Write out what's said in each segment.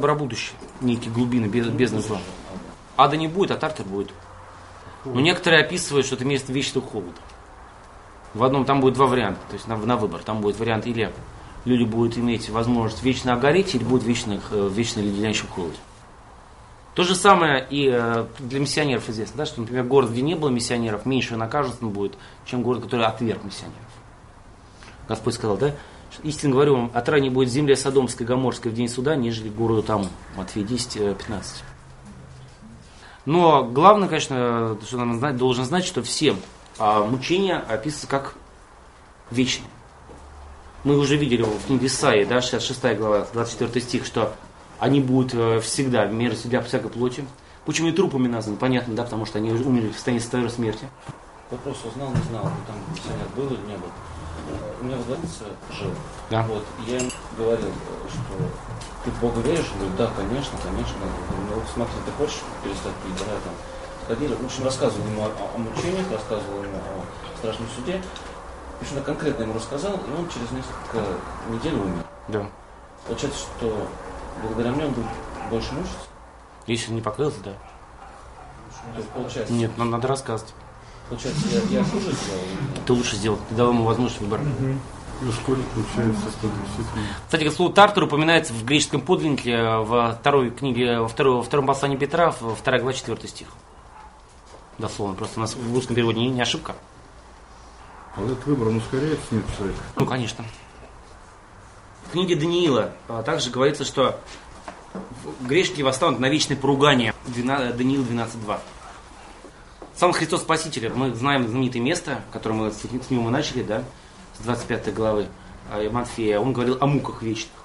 добро-будущее, некие глубины, бездны зла. Ада не будет, а Тартар будет. Но некоторые описывают, что это место вечного холода. В одном там будет два варианта, то есть на выбор. Там будет вариант, или люди будут иметь возможность вечно огореть, или будут вечно леденящем холоде. То же самое и для миссионеров известно, да, что, например, город, где не было миссионеров, меньше наказан будет, чем город, который отверг миссионеров. Господь сказал, да, истинно говорю вам, отраднее будет земля Содомская и Гоморская в день суда, нежели городу тому. Матфея 10:15. Но главное, конечно, что нам должен знать, что все мучения описываются как вечные. Мы уже видели в книге Исаии, да, 66 глава, 24 стих, что они будут всегда в мере для всякой плоти. Почему и трупами названы? Понятно, да, потому что они умерли в состоянии второй смерти. Вопрос узнал, не знал, там миссионер был или не был. У меня владелец жил. Да. Вот, и я им говорил, что ты в Бога веришь? Он говорит, да, конечно. Я говорю, ну смотри, ты хочешь перестать пить? Давай там сходили. В общем, рассказывал ему о мучениях, рассказывал ему о страшном суде. В общем, я конкретно ему рассказал, и он через несколько недель умер. Да. Получается, что благодаря мне он будет больше мучиться? Если не покрылся, да. То есть, получается... Нет, нам надо рассказывать. Получается, я хуже сделал? Ты лучше сделал, ты дал ему возможность выбора. Ну, сколько получается 110 минут? Кстати, слово Тартар упоминается в греческом подлиннике во второй книге, во втором послании Петра, 2 глава 4 стих. Дословно, просто у нас в русском переводе не ошибка. А вот этот выбор, он ускоряется, нет, человека? Ну, конечно. В книге Даниила также говорится, что грешники восстанут на вечное поругание. Даниил 12:2. Сам Христос Спаситель, мы знаем знаменитое место, которое мы с него мы начали, да, с 25 главы Матфея, он говорил о муках вечных.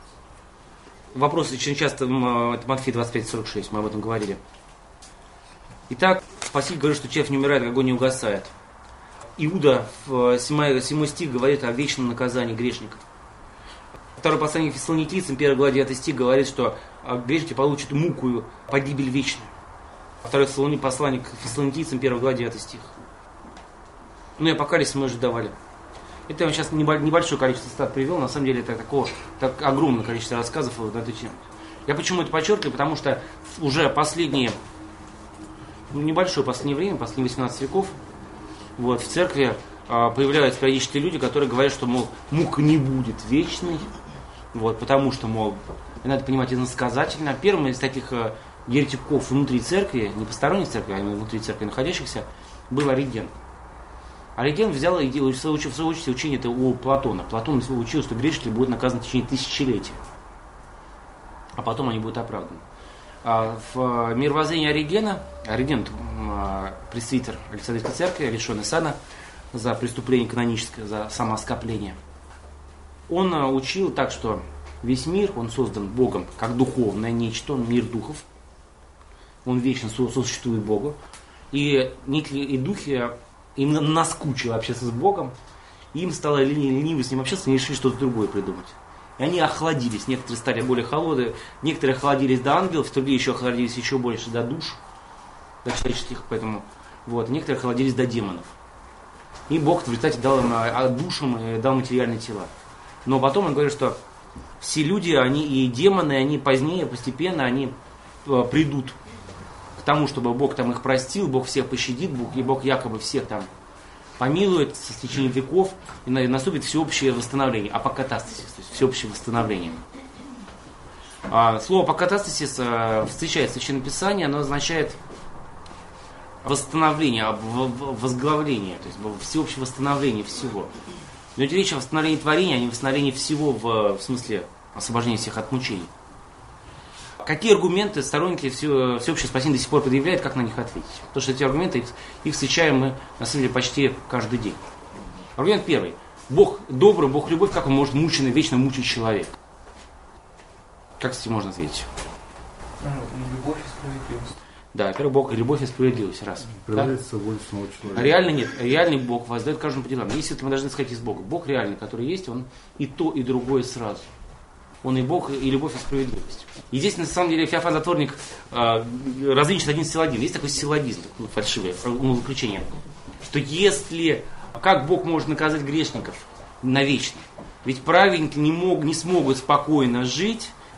Вопрос очень часто, это Матфея 25:46, мы об этом говорили. Итак, Спаситель говорит, что человек не умирает, огонь не угасает. Иуда в 7 стих говорит о вечном наказании грешников. Второе послание к Фессалоникийцам, 1 глава 9 стих говорит, что грешники получат муку, погибель вечную. Второе послание к Фессалоникийцам, 1 глава 9 стих. Ну и апокалипсис мы уже давали. Это я вам сейчас небольшое количество цитат привел, на самом деле это так огромное количество рассказов на эту тему. Я почему это подчеркиваю, потому что уже последнее время, последние 18 веков, в церкви появляются периодически люди, которые говорят, что, мол, мука не будет вечной, потому что, мол, надо понимать иносказательно. Первым из таких еретиков внутри церкви, не посторонней церкви, а именно внутри церкви находящихся, был Ориген. Ориген взял и в свою очередь учение это у Платона. Платон учил, что грешники будут наказаны в течение тысячелетия, а потом они будут оправданы. В мировоззрении Ориген, пресвитер Александрийской церкви, лишенный сана за преступление каноническое, за самооскопление, он учил так, что весь мир, он создан Богом как духовное нечто, он мир духов, он вечно существует Богу, и духи им наскучило общаться с Богом, им стало лениво с ним общаться, они решили что-то другое придумать. И они охладились, некоторые стали более холодные, некоторые охладились до ангелов, другие еще охладились еще больше до душ, до человеческих, поэтому, некоторые охладились до демонов. И Бог в результате дал им душам, дал материальные тела. Но потом он говорит, что все люди, они и демоны, они позднее, постепенно, они придут к тому, чтобы Бог там их простил, Бог всех пощадит, и Бог якобы всех там помилует с течением веков, и наступит всеобщее восстановление, апокатастасис, то есть всеобщее восстановление. Слово апокатастасис встречается в Священном Писании, оно означает восстановление, возглавление, то есть всеобщее восстановление всего. Но идет речь о восстановлении творения, а не восстановлении всего в смысле освобождения всех от мучений. Какие аргументы сторонники всеобщего спасения до сих пор предъявляют, как на них ответить? Потому что эти аргументы, их встречаем мы, на самом деле, почти каждый день. Аргумент первый. Бог добрый, Бог любовь, как он может вечно мучить человека? Как с этим можно ответить? Любовь и справедливость. Да, во-первых, Бог любовь и справедливость. Раз. Проявляется волей самого человека. Реально нет. Реальный Бог воздает каждому по делам. Если мы должны сказать из Бога. Бог реальный, который есть, он и то, и другое сразу. Он и Бог, и любовь, и справедливость. И здесь, на самом деле, Феофан Затворник развенчивает один силлогизм. Есть такой силлогизм, фальшивое умозаключение, что если, как Бог может наказать грешников навечно? Ведь праведники не смогут спокойно жить,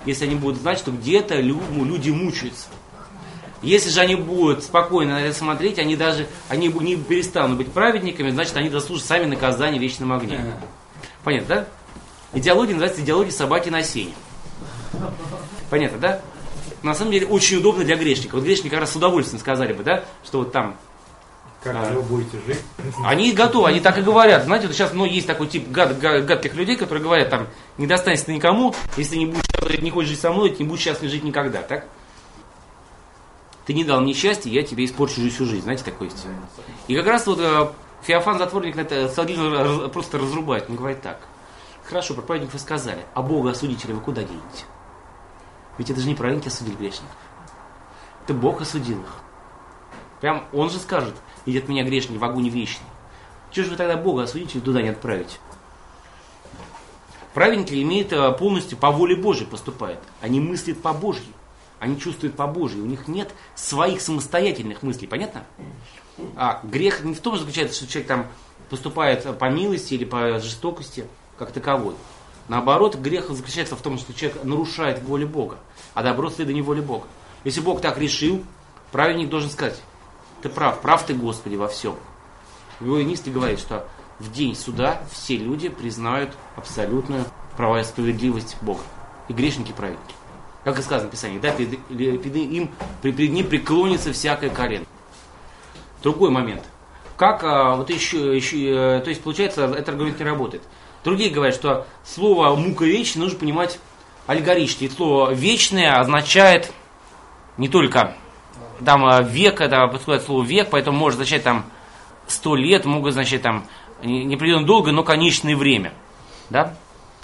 если они будут знать, что где-то люди мучаются. Если же они будут спокойно на это смотреть, они не перестанут быть праведниками, значит, они заслужат сами наказание в вечном огне. Понятно, да? Идеология называется идеология собаки на сене. Понятно, да? На самом деле очень удобно для грешников. Вот грешники как раз с удовольствием сказали бы, да, что вот там... Как вы будете жить? Они готовы, они так и говорят. Знаете, вот сейчас есть такой тип гадких людей, которые говорят, там, не достанется никому, если не хочешь жить со мной, ты не будешь счастлив жить никогда, так? Ты не дал мне счастья, я тебе испорчу всю жизнь. Знаете, такое есть. И как раз вот Феофан Затворник на это просто разрубает. Он говорит так. Хорошо, про праведников вы сказали, а Бога осудителя вы куда денете? Ведь это же не праведники осудили грешников. Это Бог осудил их. Прям он же скажет, идет меня грешник в огонь вечный. Чего же вы тогда Бога осудите и туда не отправите? Праведники имеют полностью по воле Божьей поступают. Они мыслят по Божьей. Они чувствуют по Божьей. У них нет своих самостоятельных мыслей. Понятно? А грех не в том заключается, что человек там поступает по милости или по жестокости, как таковой. Наоборот, грех заключается в том, что человек нарушает волю Бога, а добро следует не воле Бога. Если Бог так решил, праведник должен сказать: ты прав ты, Господи, во всем. Иоаннист говорит, что в день суда все люди признают абсолютную право и справедливость Бога. И грешники, и праведники. Как и сказано в Писании, да, перед ним преклонится всякое колено. Другой момент. Как вот еще, то есть получается, этот аргумент не работает. Другие говорят, что слово «мука вечная» нужно понимать аллегорически. Слово «вечное» означает не только там век, это подходит слово «век», поэтому может означать там 100 лет, могут означать там неопределенно долго, но конечное время. Да?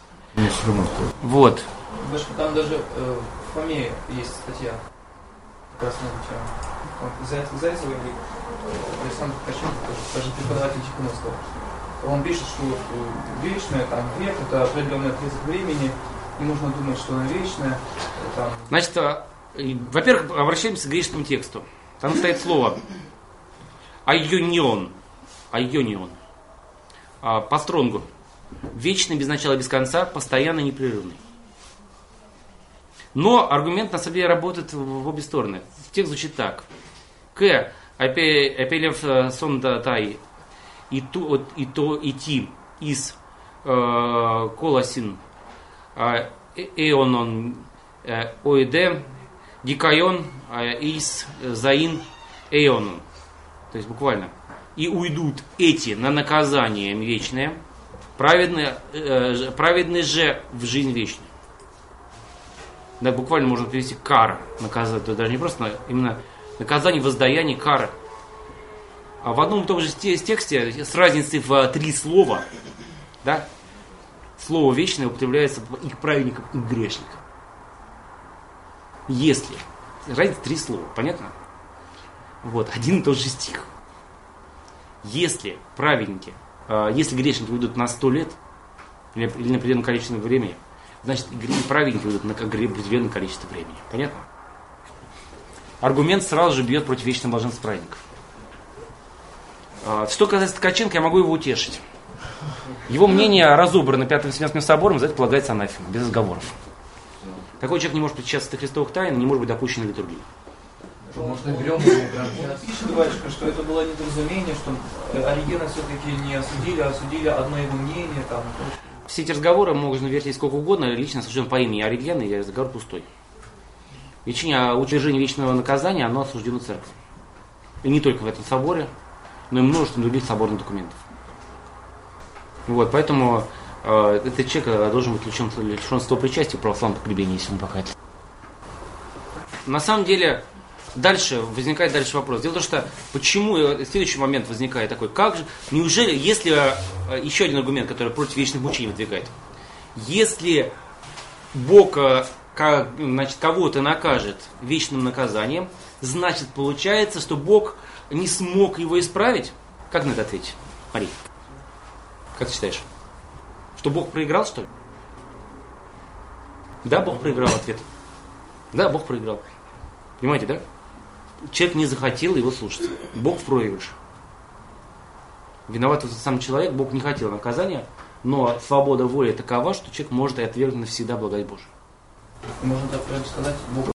Вот. Там даже в Фоме есть статья. Как раз на эту тему. Зайцева Александр Ткаченко, тоже преподаватель Чекуновского. Он пишет, что вечное, там, век, это определенный отрезок времени, не нужно думать, что оно вечное. Там... Значит, во-первых, обращаемся к греческому тексту. Там стоит слово айонион. Айонион. По стронгу. Вечный, без начала, без конца, постоянно, непрерывный. Но аргумент на самом деле работает в обе стороны. Текст звучит так. К апелев сондатай и ти из колосин эонон оиде дикайон из заин эонон. То есть буквально. И уйдут эти на наказание вечное, праведные же в жизнь вечную. Да, буквально можно перевести кара, наказание. Это даже не просто именно наказание, воздаяние, кара. А в одном и том же тексте с разницей в 3 слова, да, слово вечное употребляется и к праведникам, и к грешникам. Если. Разница 3 слова, понятно? Вот, один и тот же стих. Если праведники, если грешники уйдут на 100 лет, или на определенное количество времени, значит, и праведники уйдут на определенное количество времени. Понятно? Аргумент сразу же бьет против вечного блаженства праведников. Что касается Ткаченко, я могу его утешить. Его мнение разобрано Пятым Вселенским собором, за это полагается анафема, без разговоров. Такой человек не может причащаться до христовых тайн, не может быть допущен в литургию. Может, берем пишет батюшка, что это было недоразумение, что Оригена все-таки не осудили, а осудили одно его мнение. Там. Все эти разговоры можно вертеть сколько угодно, лично осужден по имени Оригена, и разговор пустой. Утверждение вечного наказания, оно осуждено церковью. И не только в этом соборе, но и множество других соборных документов. Вот, поэтому этот человек должен быть лишен причастия к православному погребению, если он покается. На самом деле, возникает дальше вопрос. Дело в том, что почему следующий момент возникает такой, как же, неужели, если, еще один аргумент, который против вечных мучений выдвигает, если Бог кого-то накажет вечным наказанием, значит получается, что Бог не смог его исправить? Как на это ответить, Мария? Как ты считаешь? Что Бог проиграл, что ли? Да, Бог проиграл, ответ. Да, Бог проиграл. Понимаете, да? Человек не захотел его слушать. Бог в проигрыше. Виноват сам человек, Бог не хотел наказания, но свобода воли такова, что человек может и отвергнуть навсегда благодать Божию. Можно так сказать, Бог